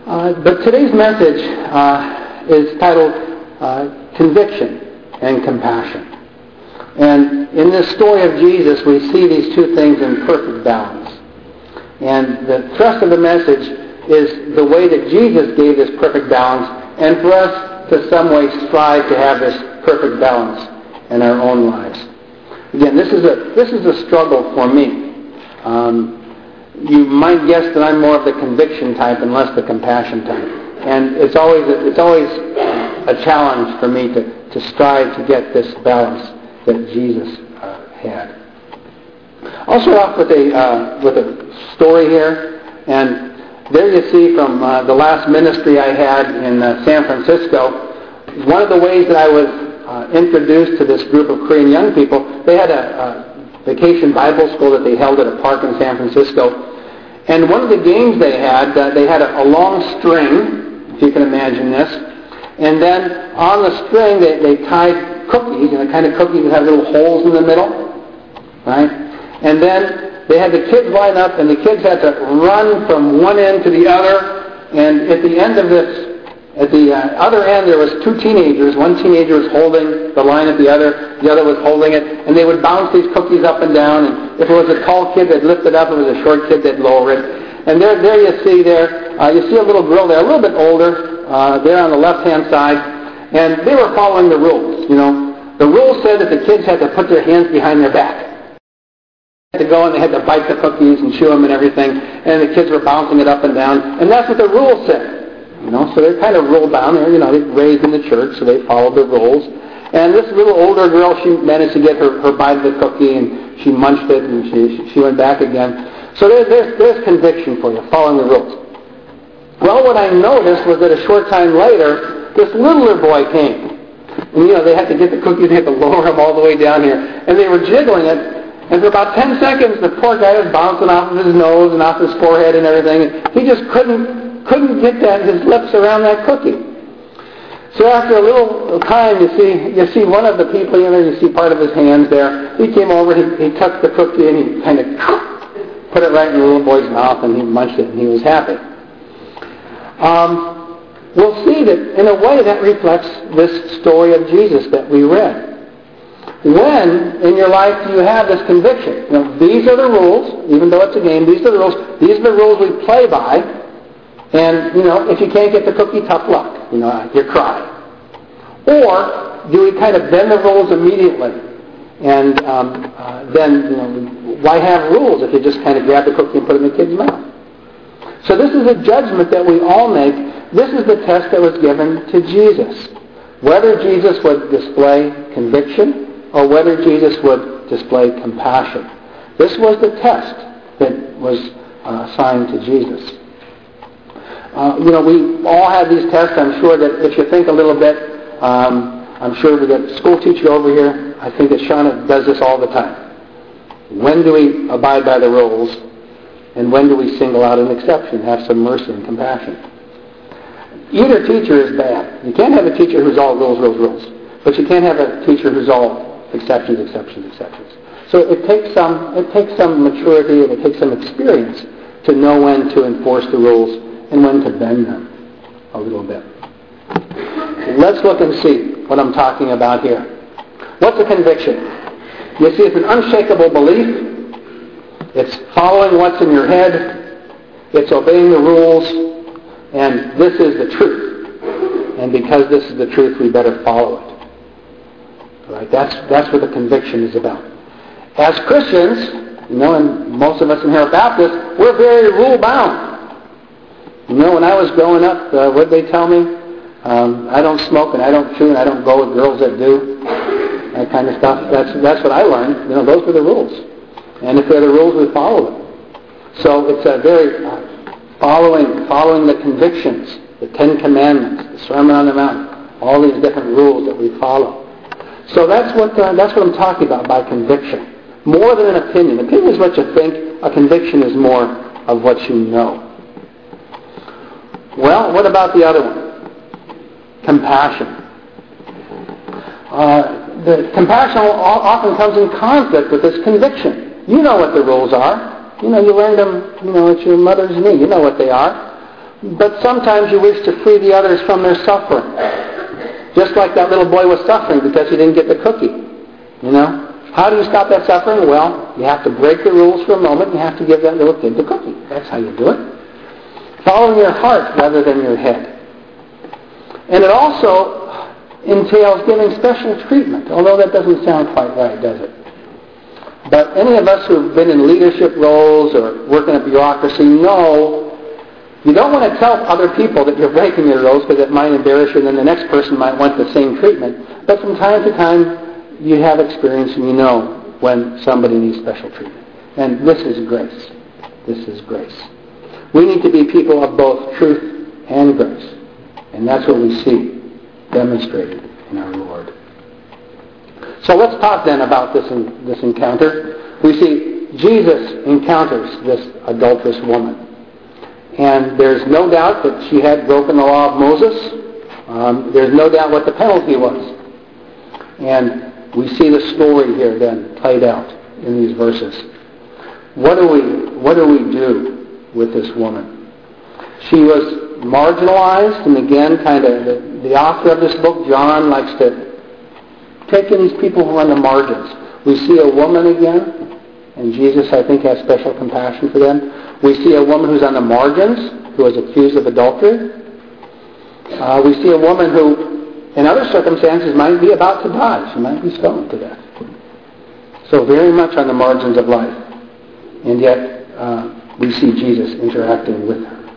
But today's message is titled Conviction and Compassion. And in this story of Jesus, we see these two things in perfect balance. And the thrust of the message is the way that Jesus gave this perfect balance, and for us to some way strive to have this perfect balance in our own lives. Again, this is a struggle for me. You might guess that I'm more of the conviction type and less the compassion type. And it's always a challenge for me to strive to get this balance that Jesus had. I'll start off with a story here. And there you see from the last ministry I had in San Francisco, one of the ways that I was introduced to this group of Korean young people, they had a vacation Bible school that they held at a park in San Francisco. And one of the games they had a long string, if you can imagine this. And then on the string they tied cookies, and the kind of cookies that have little holes in the middle, right? And then they had the kids line up, and the kids had to run from one end to the other. And at the end of this, at the other end, there was two teenagers. One teenager was holding the line at the other was holding it, and they would bounce these cookies up and down. And if it was a tall kid, they'd lift it up. If it was a short kid, they'd lower it. And there you see a little girl there, a little bit older, there on the left-hand side, and they were following the rules. You know, the rules said that the kids had to put their hands behind their back. They had to go and they had to bite the cookies and chew them and everything, and the kids were bouncing it up and down, and that's what the rules said. You know, so they're kind of ruled down there. You know, they're raised in the church, so they followed the rules. And this little older girl, she managed to get her bite of the cookie, and she munched it, and she went back again. So there's conviction for you, following the rules. Well, what I noticed was that a short time later, this littler boy came. And, you know, they had to get the cookies, they had to lower them all the way down here. And they were jiggling it, and for about 10 seconds, the poor guy was bouncing off of his nose and off his forehead and everything. And he just couldn't get his lips around that cookie. So after a little time, you see one of the people, you know, you see part of his hands there. He came over, he took the cookie and he kind of put it right in the little boy's mouth, and he munched it, and he was happy. We'll see that in a way that reflects this story of Jesus that we read. When in your life do you have this conviction? You know, these are the rules, even though it's a game, these are the rules. These are the rules we play by. And, you know, if you can't get the cookie, tough luck. You know, you cry. Or do we kind of bend the rules immediately? And then, you know, why have rules if you just kind of grab the cookie and put it in the kid's mouth? So this is a judgment that we all make. This is the test that was given to Jesus. Whether Jesus would display conviction or whether Jesus would display compassion. This was the test that was assigned to Jesus. You know, we all have these tests. I'm sure that if you think a little bit, I'm sure we got a school teacher over here. I think that Shauna does this all the time. When do we abide by the rules? And when do we single out an exception, have some mercy and compassion? Either teacher is bad. You can't have a teacher who's all rules. But you can't have a teacher who's all exceptions. So it takes some maturity and it takes some experience to know when to enforce the rules and when to bend them a little bit. Let's look and see what I'm talking about here. What's a conviction? You see, it's an unshakable belief. It's following what's in your head. It's obeying the rules. And this is the truth. And because this is the truth, we better follow it. All right? That's what the conviction is about. As Christians, you know, and most of us in here are Baptists, we're very rule-bound. You know, when I was growing up, what did they tell me? I don't smoke and I don't chew and I don't go with girls that do. That kind of stuff. That's what I learned. You know, those were the rules. And if they're the rules, we follow them. So it's a very following the convictions, the Ten Commandments, the Sermon on the Mount, all these different rules that we follow. So that's what I'm talking about by conviction. More than an opinion. Opinion is what you think. A conviction is more of what you know. Well, what about the other one? Compassion. The compassion often comes in conflict with this conviction. You know what the rules are. You know, you learned them, you know, at your mother's knee. You know what they are. But sometimes you wish to free the others from their suffering. Just like that little boy was suffering because he didn't get the cookie. You know? How do you stop that suffering? Well, you have to break the rules for a moment. You have to give that little kid the cookie. That's how you do it. Following your heart rather than your head. And it also entails giving special treatment, although that doesn't sound quite right, does it? But any of us who've been in leadership roles or work in a bureaucracy know you don't want to tell other people that you're breaking your rules because it might embarrass you and then the next person might want the same treatment. But from time to time, you have experience and you know when somebody needs special treatment. And this is grace. This is grace. We need to be people of both truth and grace. And that's what we see demonstrated in our Lord. So let's talk then about this encounter. We see Jesus encounters this adulterous woman. And there's no doubt that she had broken the law of Moses. There's no doubt what the penalty was. And we see the story here then played out in these verses. What do we do with this woman? She was marginalized, and again, kind of the author of this book, John, likes to take in these people who are on the margins. We see a woman again, and Jesus, I think, has special compassion for them. We see a woman who's on the margins, who is accused of adultery. We see a woman who, in other circumstances, might be about to die. She might be stoned to death. So very much on the margins of life. And yet, we see Jesus interacting with her.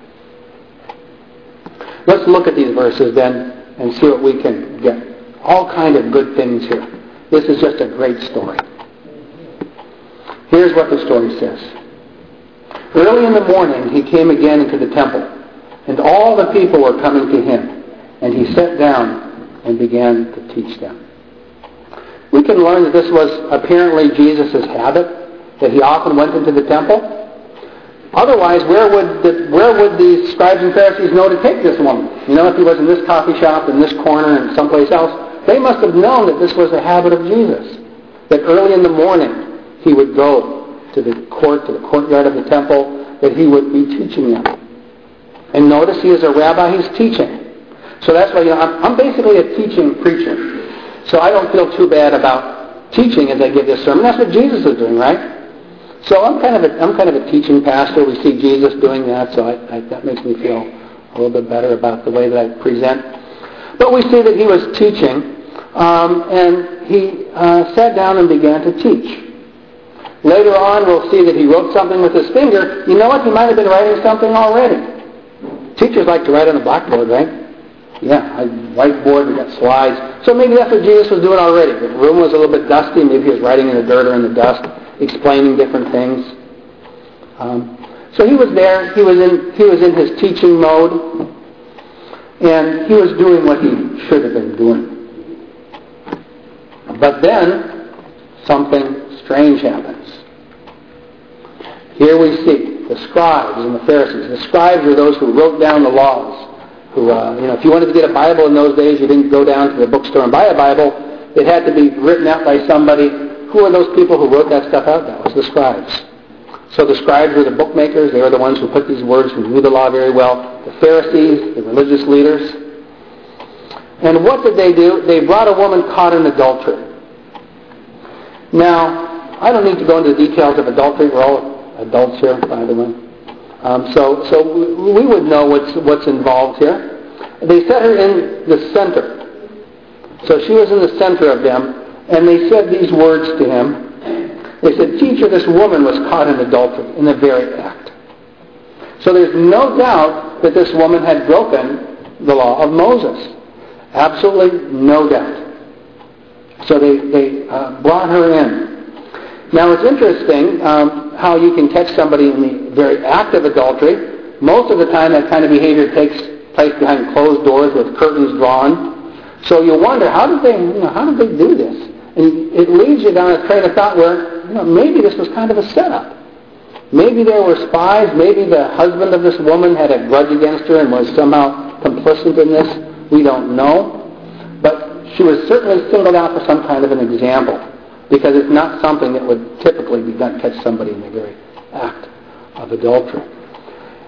Let's look at these verses then and see what we can get. All kind of good things here. This is just a great story. Here's what the story says. Early in the morning, he came again into the temple, and all the people were coming to him, and he sat down and began to teach them. We can learn that this was apparently Jesus' habit, that he often went into the temple. Otherwise, where would the scribes and Pharisees know to take this woman? You know, if he was in this coffee shop, in this corner, and someplace else, they must have known that this was a habit of Jesus, that early in the morning he would go to the courtyard of the temple, that he would be teaching them. And notice he is a rabbi, he's teaching. So that's why, I'm basically a teaching preacher. So I don't feel too bad about teaching as I give this sermon. That's what Jesus is doing, right? So I'm kind of a teaching pastor. We see Jesus doing that, so that makes me feel a little bit better about the way that I present. But we see that he was teaching, and he sat down and began to teach. Later on, we'll see that he wrote something with his finger. You know what? He might have been writing something already. Teachers like to write on the blackboard, right? Yeah, whiteboard, we got slides. So maybe that's what Jesus was doing already. The room was a little bit dusty. Maybe he was writing in the dirt or in the dust, explaining different things. So he was there. He was in his teaching mode, and he was doing what he should have been doing. But then something strange happens. Here we see the scribes and the Pharisees. The scribes were those who wrote down the laws. Who, if you wanted to get a Bible in those days, you didn't go down to the bookstore and buy a Bible. It had to be written out by somebody. Who are those people who wrote that stuff out? That was the scribes. So the scribes were the bookmakers. They were the ones who put these words, who knew the law very well. The Pharisees, the religious leaders. And what did they do? They brought a woman caught in adultery. Now, I don't need to go into the details of adultery. We're all adults here, by the way. So we would know what's involved here. They set her in the center. So she was in the center of them, and they said these words to him. They said, "Teacher, this woman was caught in adultery, in the very act." So there's no doubt that this woman had broken the law of Moses. Absolutely no doubt. So they brought her in. Now it's interesting how you can catch somebody in the very act of adultery. Most of the time that kind of behavior takes place behind closed doors with curtains drawn. So you wonder, how did they do this? And it leads you down a train of thought where, maybe this was kind of a setup. Maybe there were spies. Maybe the husband of this woman had a grudge against her and was somehow complicit in this. We don't know. But she was certainly singled out for some kind of an example, because it's not something that would typically be done, catch somebody in the very act of adultery.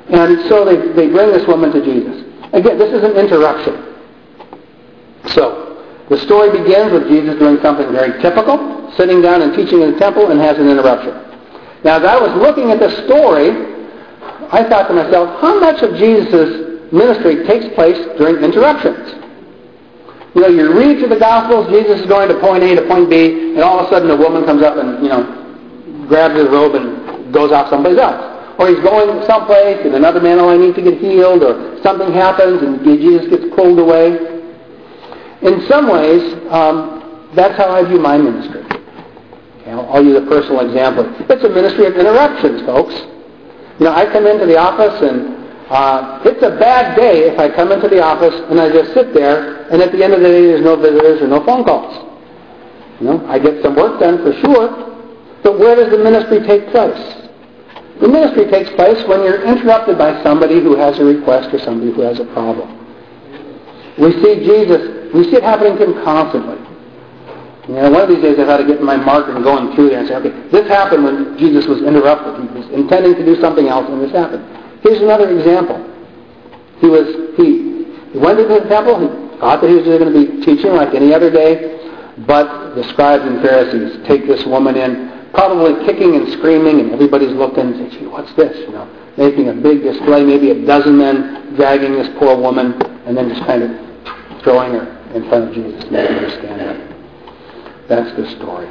And so they bring this woman to Jesus. Again, this is an interruption. So, the story begins with Jesus doing something very typical, sitting down and teaching in the temple, and has an interruption. Now, as I was looking at the story, I thought to myself, how much of Jesus' ministry takes place during interruptions? You know, you read through the Gospels, Jesus is going to point A to point B, and all of a sudden a woman comes up and, grabs his robe and goes off someplace else. Or he's going someplace and another man, I need to get healed, or something happens and Jesus gets pulled away. In some ways, that's how I view my ministry. Okay, I'll use a personal example. It's a ministry of interruptions, folks. I come into the office and it's a bad day if I come into the office and I just sit there and at the end of the day there's no visitors or no phone calls. I get some work done for sure, but where does the ministry take place? The ministry takes place when you're interrupted by somebody who has a request or somebody who has a problem. We see it happening to him constantly. One of these days I've had to get my marker and going through there and say, okay, this happened when Jesus was interrupted. He was intending to do something else and this happened. Here's another example. He went into the temple, he thought that he was going to be teaching like any other day, but the scribes and Pharisees take this woman in, probably kicking and screaming, and everybody's looking and saying, gee, what's this? Making a big display, maybe a dozen men dragging this poor woman, and then just kind of throwing her in front of Jesus, making her stand up. That's the story.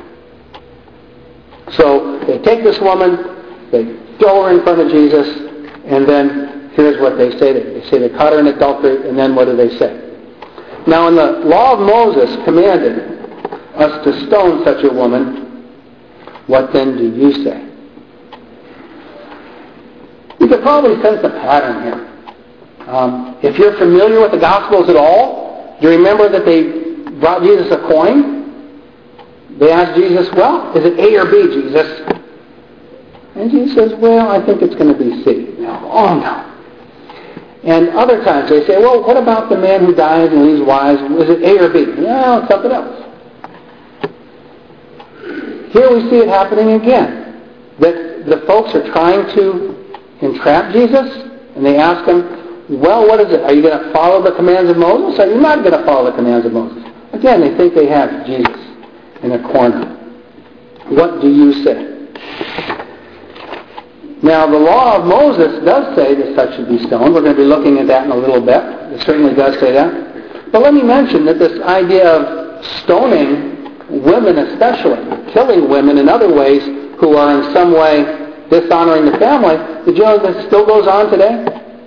So they take this woman, they throw her in front of Jesus, and then here's what they say. They say they caught her in adultery, and then what do they say? Now, in the law of Moses commanded us to stone such a woman. What then do you say? You could probably sense the pattern here. If you're familiar with the Gospels at all, do you remember that they brought Jesus a coin? They asked Jesus, well, is it A or B, Jesus? And Jesus says, well, I think it's going to be C. Oh, no. And other times they say, well, what about the man who dies and leaves wives? Is it A or B? No, it's something else. Here we see it happening again. That the folks are trying to entrap Jesus, and they ask him, well, what is it? Are you going to follow the commands of Moses? Or are you not going to follow the commands of Moses? Again, they think they have Jesus in a corner. What do you say? Now, the law of Moses does say that such should be stoned. We're going to be looking at that in a little bit. It certainly does say that. But let me mention that this idea of stoning women especially, killing women in other ways who are in some way dishonoring the family, did you know that still goes on today?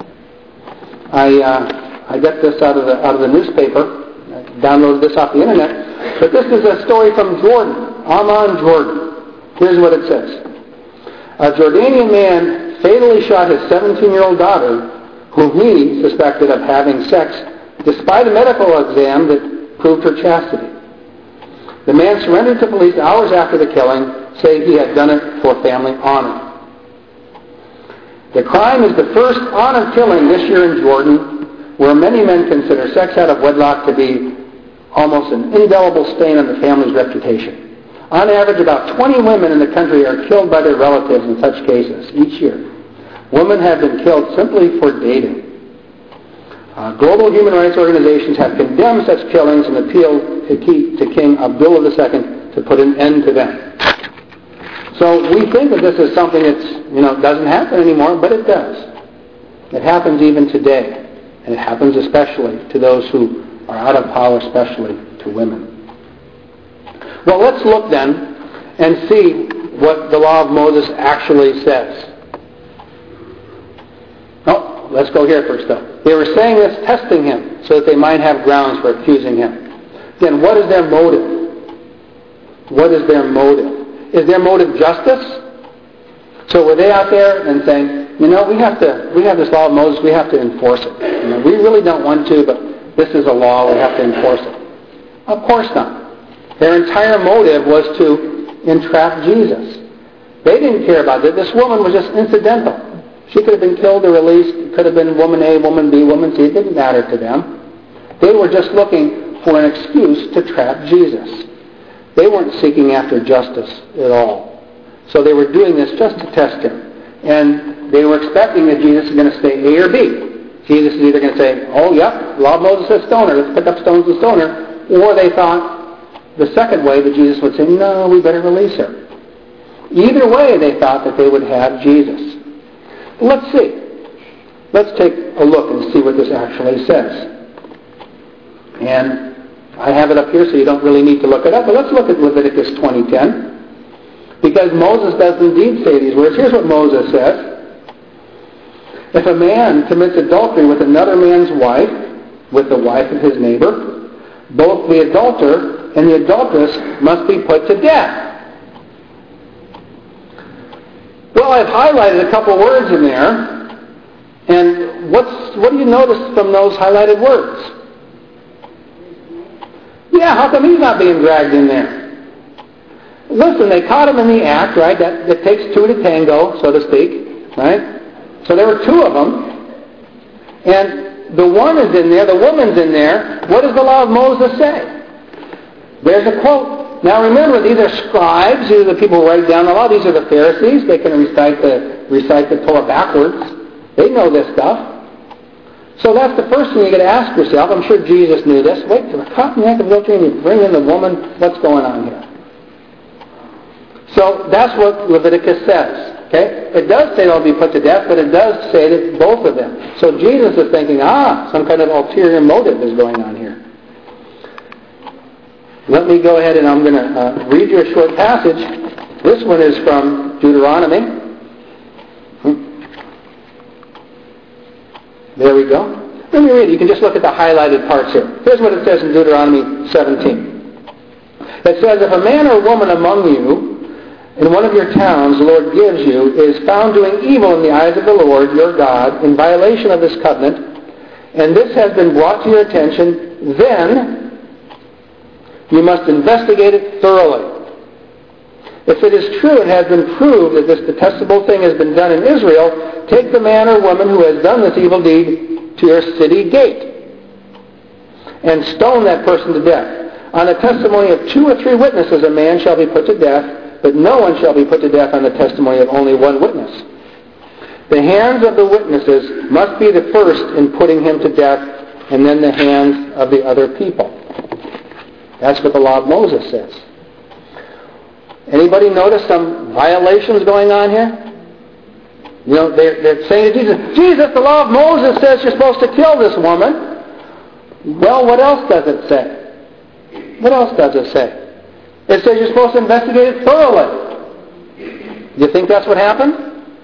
I get this out of the newspaper. I downloaded this off the internet. But this is a story from Jordan, Amman, Jordan. Here's what it says. A Jordanian man fatally shot his 17-year-old daughter, whom he suspected of having sex, despite a medical exam that proved her chastity. The man surrendered to police hours after the killing, saying he had done it for family honor. The crime is the first honor killing this year in Jordan, where many men consider sex out of wedlock to be almost an indelible stain on the family's reputation. On average, about 20 women in the country are killed by their relatives in such cases each year. Women have been killed simply for dating. Global human rights organizations have condemned such killings and appealed to King Abdullah II to put an end to them. So we think that this is something that doesn't happen anymore, but it does. It happens even today, and it happens especially to those who are out of power, especially to women. Well, let's look then and see what the law of Moses actually says. Oh, let's go here first, though. They were saying this, testing him, so that they might have grounds for accusing him. Again, what is their motive? What is their motive? Is their motive justice? So were they out there and saying, we have this law of Moses, we have to enforce it. We really don't want to, but this is a law, we have to enforce it. Of course not. Their entire motive was to entrap Jesus. They didn't care about it. This woman was just incidental. She could have been killed or released. It could have been woman A, woman B, woman C. It didn't matter to them. They were just looking for an excuse to trap Jesus. They weren't seeking after justice at all. So they were doing this just to test him. And they were expecting that Jesus is going to say A or B. Jesus is either going to say, oh, yep, the law of Moses says stone her, let's pick up stones and stone her. Or they thought the second way that Jesus would say, no, we better release her. Either way, they thought that they would have Jesus. Let's see. Let's take a look and see what this actually says. And I have it up here so you don't really need to look it up, but let's look at Leviticus 20:10. Because Moses does indeed say these words. Here's what Moses says. If a man commits adultery with another man's wife, with the wife of his neighbor, both the adulterer and the adulteress must be put to death. Well, I've highlighted a couple words in there. And what do you notice from those highlighted words? Yeah, how come he's not being dragged in there? Listen, they caught him in the act, right? That takes two to tango, so to speak, right? So there were two of them. And the one is in there, the woman's in there. What does the law of Moses say? There's a quote. Now remember, these are scribes. These are the people who write down the law. These are the Pharisees. They can recite the Torah backwards. They know this stuff. So that's the first thing you got to ask yourself. I'm sure Jesus knew this. Wait, to the caught in the act of adultery and you bring in the woman. What's going on here? So that's what Leviticus says. Okay? It does say they'll be put to death, but it does say that both of them. So Jesus is thinking, some kind of ulterior motive is going on here. Let me go ahead and I'm going to read you a short passage. This one is from Deuteronomy. There we go. Let me read it. You can just look at the highlighted parts here. Here's what it says in Deuteronomy 17. It says, if a man or woman among you in one of your towns the Lord gives you is found doing evil in the eyes of the Lord your God in violation of this covenant, and this has been brought to your attention, then you must investigate it thoroughly. If it is true and has been proved that this detestable thing has been done in Israel, take the man or woman who has done this evil deed to your city gate and stone that person to death. On the testimony of 2 or 3 witnesses, a man shall be put to death, but no one shall be put to death on the testimony of only one witness. The hands of the witnesses must be the first in putting him to death, and then the hands of the other people. That's what the law of Moses says. Anybody notice some violations going on here? You know, they're saying to Jesus, the law of Moses says you're supposed to kill this woman. Well, what else does it say? What else does it say? It says you're supposed to investigate it thoroughly. You think that's what happened?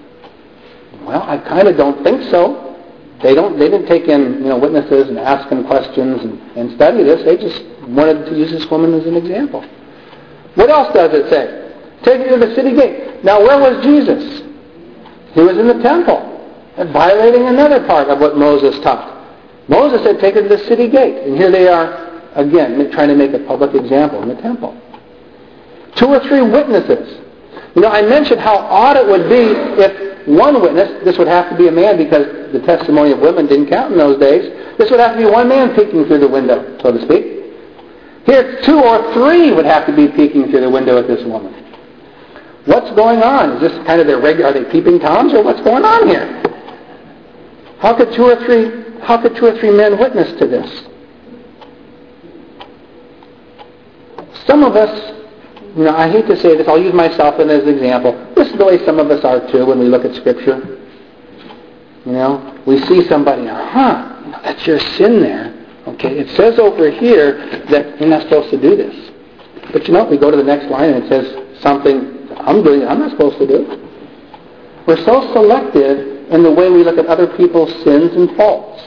Well, I kind of don't think so. They didn't take in witnesses and ask them questions and study this. They just wanted to use this woman as an example. What else does it say? Take it to the city gate. Now, where was Jesus? He was in the temple, violating another part of what Moses taught. Moses said, take it to the city gate. And here they are, again, trying to make a public example in the temple. 2 or 3 witnesses. I mentioned how odd it would be if one witness, this would have to be a man because the testimony of women didn't count in those days, this would have to be one man peeking through the window, so to speak. Here, 2 or 3 would have to be peeking through the window at this woman. What's going on? Is this kind of their regular, are they peeping Toms, or what's going on here? How could 2 or 3 men witness to this? Some of us, I hate to say this, I'll use myself as an example. This is the way some of us are too when we look at Scripture. We see somebody, that's your sin there. Okay, it says over here that you're not supposed to do this. But we go to the next line and it says something I'm doing that I'm not supposed to do. We're so selective in the way we look at other people's sins and faults.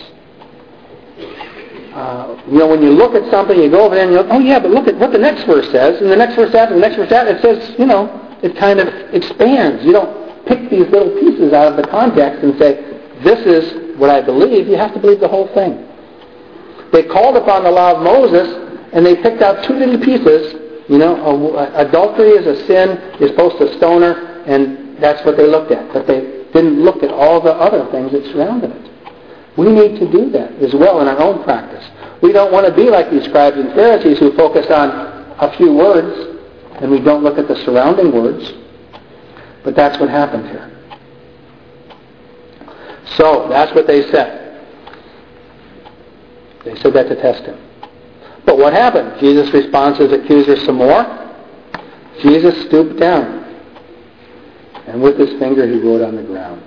When you look at something, you go over there and you go, oh yeah, but look at what the next verse says. And the next verse after, the next verse after, it says, it kind of expands. You don't pick these little pieces out of the context and say, this is what I believe. You have to believe the whole thing. They called upon the law of Moses, and they picked out 2 little pieces. Adultery is a sin. You're supposed to stone her, and that's what they looked at. But they didn't look at all the other things that surrounded it. We need to do that as well in our own practice. We don't want to be like these scribes and Pharisees who focus on a few words, and we don't look at the surrounding words. But that's what happened here. So, that's what they said. They said that to test him. But what happened? Jesus responds to his accuser some more. Jesus stooped down, and with his finger he wrote on the ground.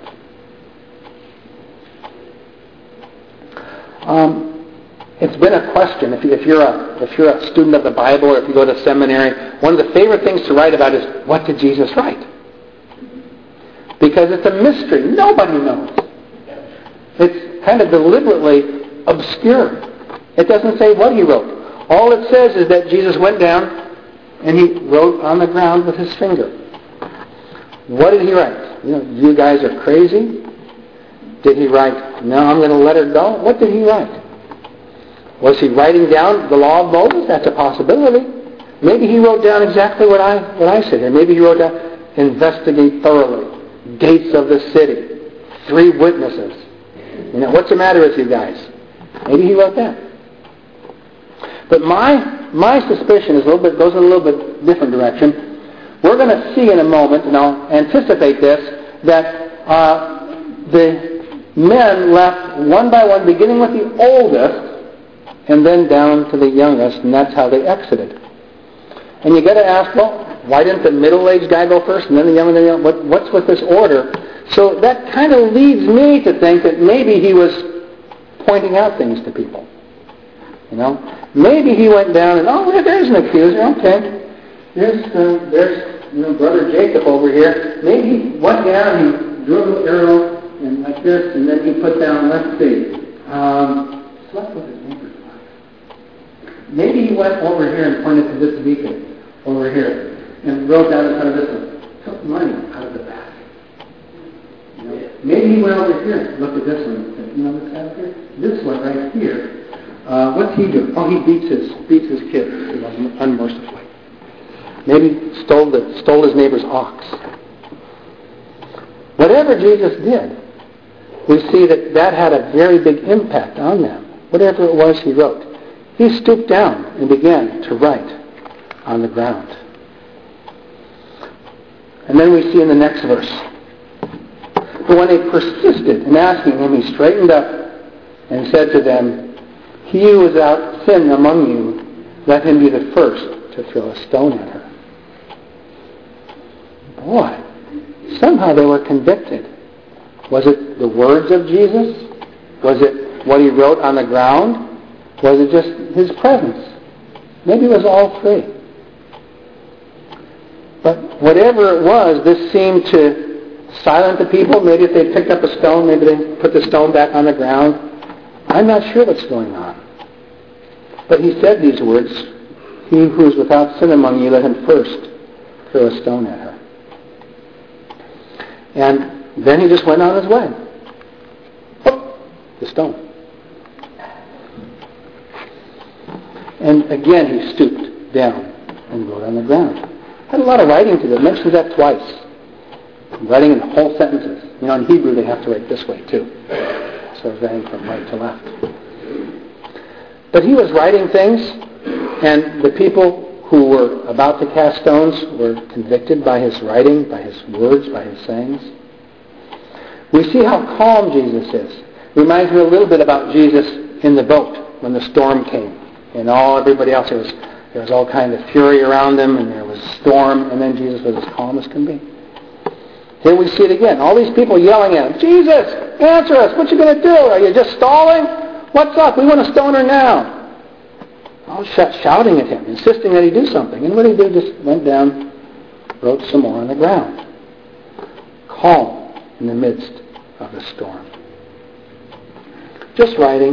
It's been a question. If you're a student of the Bible, or if you go to seminary, one of the favorite things to write about is, what did Jesus write? Because it's a mystery. Nobody knows. It's kind of deliberately obscure. It doesn't say what he wrote. All it says is that Jesus went down and he wrote on the ground with his finger. What did he write? You guys are crazy. Did he write, no, I'm going to let her go? What did he write? Was he writing down the law of Moses? That's a possibility. Maybe he wrote down exactly what I said here. Maybe he wrote down, investigate thoroughly. Gates of the city. 3 witnesses. What's the matter with you guys? Maybe he wrote that. But my suspicion goes in a little bit different direction. We're going to see in a moment, and I'll anticipate this, that the men left one by one, beginning with the oldest, and then down to the youngest, and that's how they exited. And you got to ask, well, why didn't the middle-aged guy go first, and then the young and the young? What's with this order? So that kind of leads me to think that maybe he was pointing out things to people. Maybe he went down and, there's an accuser. Okay, there's brother Jacob over here. Maybe he went down and he drew a little arrow and like this, and then he put down. Let's see. Slept with his neighbor's wife. Maybe he went over here and pointed to this beacon over here and wrote down in front of this one. Took money out of the back. Maybe he went over here and looked at this one and said, this guy here? This one right here. What's he do? Oh, he beats his kid unmercifully. Maybe stole his neighbor's ox. Whatever Jesus did, we see that had a very big impact on them. Whatever it was he wrote. He stooped down and began to write on the ground. And then we see in the next verse, but when they persisted in asking him, he straightened up and said to them, he who is without sin among you, let him be the first to throw a stone at her. Boy, somehow they were convicted. Was it the words of Jesus? Was it what he wrote on the ground? Was it just his presence? Maybe it was all 3. But whatever it was, this seemed to silence the people. Maybe if they picked up a stone, maybe they put the stone back on the ground. I'm not sure what's going on. But he said these words, he who is without sin among you, let him first throw a stone at her. And then he just went on his way. Oh, the stone. And again he stooped down and wrote on the ground. Had a lot of writing to do. It mentions that twice. Writing in whole sentences. In Hebrew they have to write this way too. So writing from right to left. But he was writing things, and the people who were about to cast stones were convicted by his writing, by his words, by his sayings. We see how calm Jesus is. Reminds me a little bit about Jesus in the boat when the storm came. And everybody else, there was all kind of fury around them, and there was a storm, and then Jesus was as calm as can be. Here we see it again. All these people yelling at him, Jesus, answer us. What you going to do? Are you just stalling? What's up? We want to stone her now. All shouting at him, insisting that he do something. And what did he do? Just went down, wrote some more on the ground. Calm in the midst of the storm. Just writing.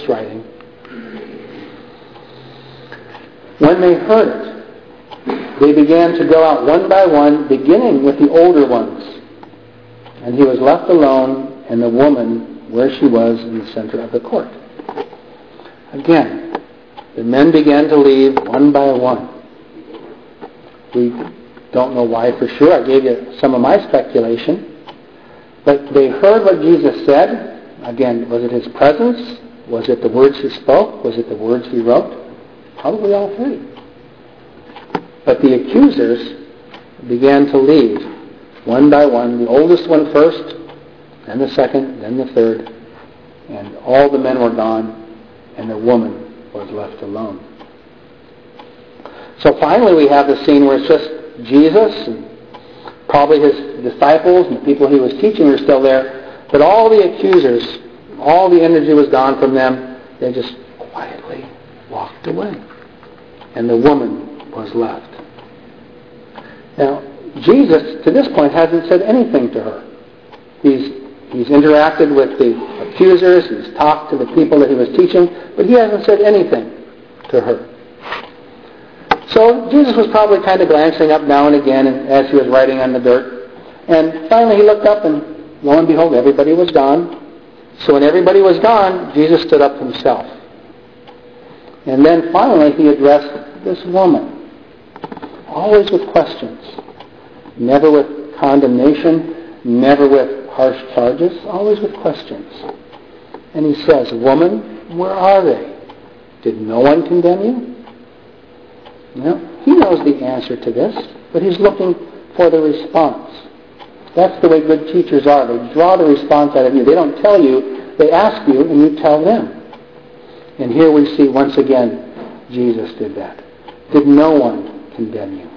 When they heard it, they began to go out one by one, beginning with the older ones. And he was left alone, and the woman where she was in the center of the court. Again, the men began to leave one by one. We don't know why for sure. I gave you some of my speculation. But they heard what Jesus said. Again, was it his presence? Was it the words he spoke? Was it the words he wrote? Probably all 3. But the accusers began to leave one by one. The oldest one first, then the second, then the third, and all the men were gone, and the woman was left alone. So finally we have the scene where it's just Jesus, and probably his disciples and the people he was teaching are still there, but all the accusers, all the energy was gone from them. They just quietly walked away, and the woman was left. Now, Jesus, to this point, hasn't said anything to her. He's interacted with the accusers, he's talked to the people that he was teaching, but he hasn't said anything to her. So Jesus was probably kind of glancing up now and again as he was writing on the dirt. And finally he looked up, and lo and behold, everybody was gone. So when everybody was gone, Jesus stood up himself. And then finally he addressed this woman, always with questions, never with condemnation, never with harsh charges, always with questions. And he says, "Woman, where are they? Did no one condemn you?" Well, he knows the answer to this, but he's looking for the response. That's the way good teachers are. They draw the response out of you. They don't tell you, they ask you, and you tell them. And here we see once again, Jesus did that. Did no one condemn you?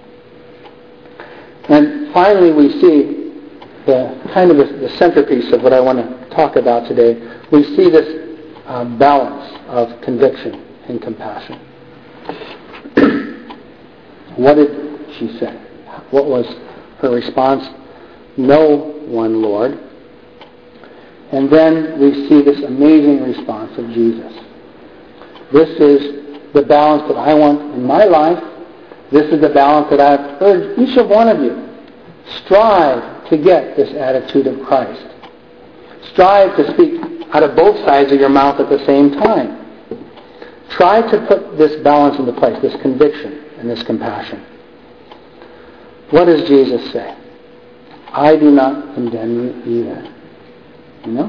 And finally we see the centerpiece of what I want to talk about today. We see this balance of conviction and compassion. What did she say? What was her response? "No one, Lord." And then we see this amazing response of Jesus. This is the balance that I want in my life. This is the balance that I've urged each of one of you. Strive to get this attitude of Christ. Strive to speak out of both sides of your mouth at the same time. Try to put this balance into place, this conviction and this compassion. What does Jesus say? "I do not condemn you either." You know?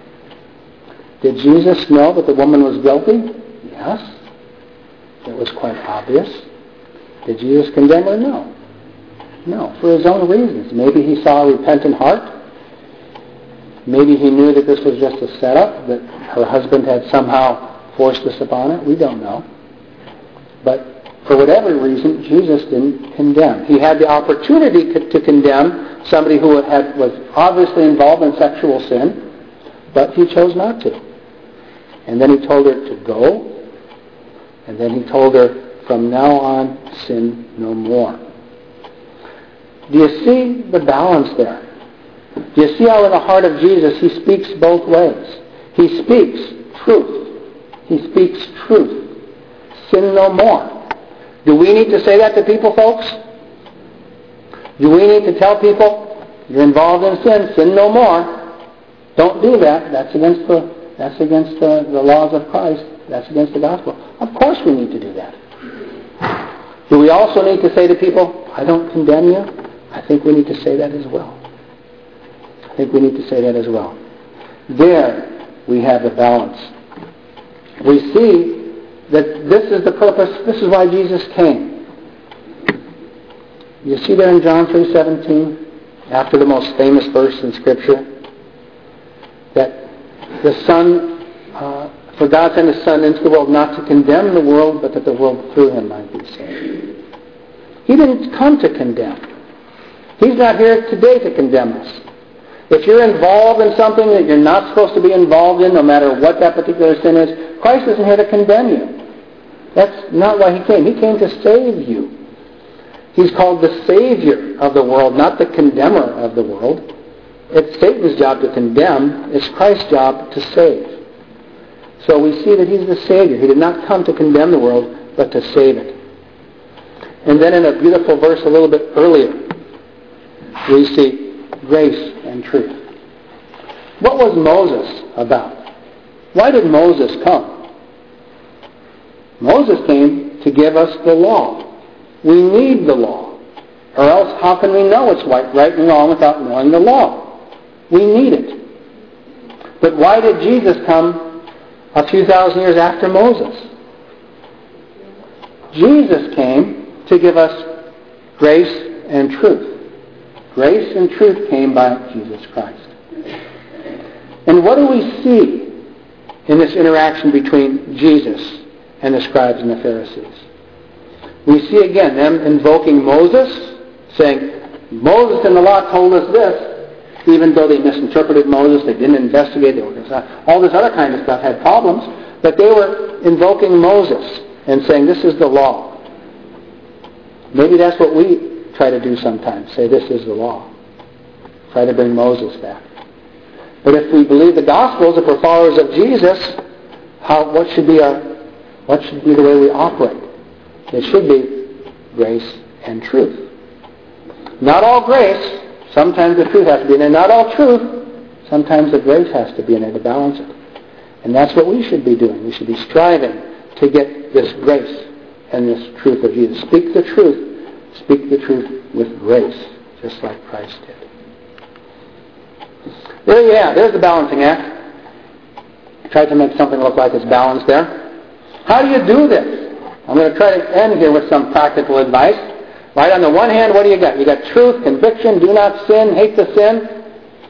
Did Jesus know that the woman was guilty? Yes. It was quite obvious. Did Jesus condemn her? No. No, for his own reasons. Maybe he saw a repentant heart. Maybe he knew that this was just a setup, that her husband had somehow forced this upon her. We don't know. But for whatever reason, Jesus didn't condemn. He had the opportunity to condemn somebody who was obviously involved in sexual sin, but he chose not to. And then he told her to go, and then he told her, "From now on, sin no more." Do you see the balance there? Do you see how in the heart of Jesus he speaks both ways? He speaks truth. He speaks truth. Sin no more. Do we need to say that to people, folks? Do we need to tell people, you're involved in sin no more? Don't do that. That's against the laws of Christ. That's against the gospel. Of course we need to do that. Do we also need to say to people, I don't condemn you? I think we need to say that as well. I think we need to say that as well. There we have the balance. We see that this is the purpose, this is why Jesus came. You see there in John 3:17, after the most famous verse in Scripture, that the Son, for God sent His Son into the world not to condemn the world, but that the world through Him might be saved. He didn't come to condemn. He's not here today to condemn us. If you're involved in something that you're not supposed to be involved in, no matter what that particular sin is, Christ isn't here to condemn you. That's not why He came. He came to save you. He's called the Savior of the world, not the condemner of the world. It's Satan's job to condemn. It's Christ's job to save. So we see that He's the Savior. He did not come to condemn the world, but to save it. And then in a beautiful verse a little bit earlier, we see grace and truth. What was Moses about? Why did Moses come? Moses came to give us the law. We need the law. Or else how can we know it's right and wrong without knowing the law? We need it. But why did Jesus come a few thousand years after Moses? Jesus came to give us grace and truth. Grace and truth came by Jesus Christ. And what do we see in this interaction between Jesus and the scribes and the Pharisees? We see again them invoking Moses, saying, Moses in the law told us this, even though they misinterpreted Moses, they didn't investigate, all this other kind of stuff had problems, but they were invoking Moses and saying, this is the law. Maybe that's what we try to do sometimes, say this is the law. Try to bring Moses back. But if we believe the Gospels, if we're followers of Jesus, what should be the way we operate? It should be grace and truth. Not all grace, sometimes the truth has to be in there. Not all truth, sometimes the grace has to be in there to balance it. And that's what we should be doing. We should be striving to get this grace and this truth of Jesus. Speak the truth with grace, just like Christ did. There you have. There's the balancing act. I tried to make something look like it's balanced there. How do you do this? I'm going to try to end here with some practical advice. Right, on the one hand, what do you got? You got truth, conviction, do not sin, hate the sin.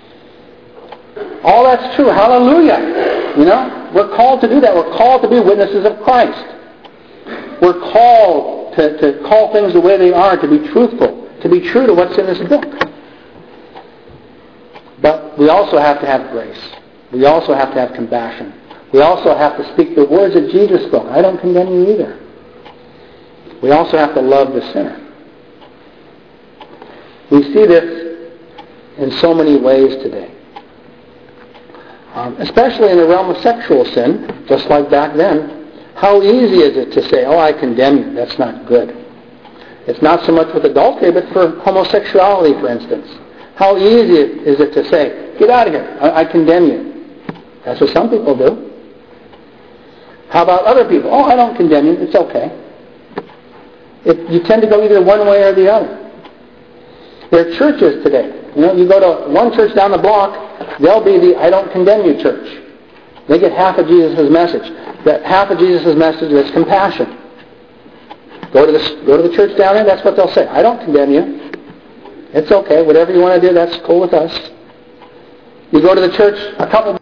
All that's true. Hallelujah. You know, we're called to do that. We're called to be witnesses of Christ. We're called to call things the way they are, to be truthful, to be true to what's in this book. But we also have to have grace. We also have to have compassion. We also have to speak the words that Jesus spoke. I don't condemn you either. We also have to love the sinner. We see this in so many ways today. Especially in the realm of sexual sin, just like back then. How easy is it to say, I condemn you. That's not good. It's not so much with adultery, but for homosexuality, for instance. How easy is it to say, get out of here. I condemn you. That's what some people do. How about other people? I don't condemn you. It's okay. You tend to go either one way or the other. There are churches today. You go to one church down the block, they'll be the I don't condemn you church. They get half of Jesus' message. That half of Jesus' message is compassion. Go to the church down there, that's what they'll say. I don't condemn you. It's okay. Whatever you want to do, that's cool with us. You go to the church a couple